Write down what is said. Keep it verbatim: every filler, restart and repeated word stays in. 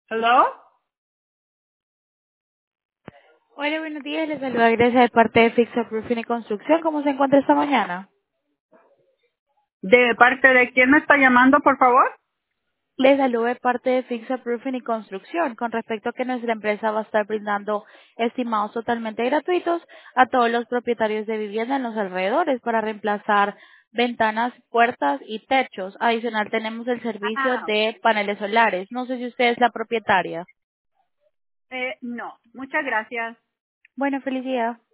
Hello. Hola, buenos días. Les saluda Grecia de parte de Fixa Roofing y Construcción. ¿Cómo se encuentra esta mañana? ¿De parte de quién me está llamando, por favor? Les saludo de parte de Fixa Roofing y Construcción con respecto a que nuestra empresa va a estar brindando estimados totalmente gratuitos a todos los propietarios de vivienda en los alrededores para reemplazar ventanas, puertas y techos. Adicional tenemos el servicio Ah, de paneles solares. No sé si usted es la propietaria. eh, no. Muchas gracias. Bueno, feliz día.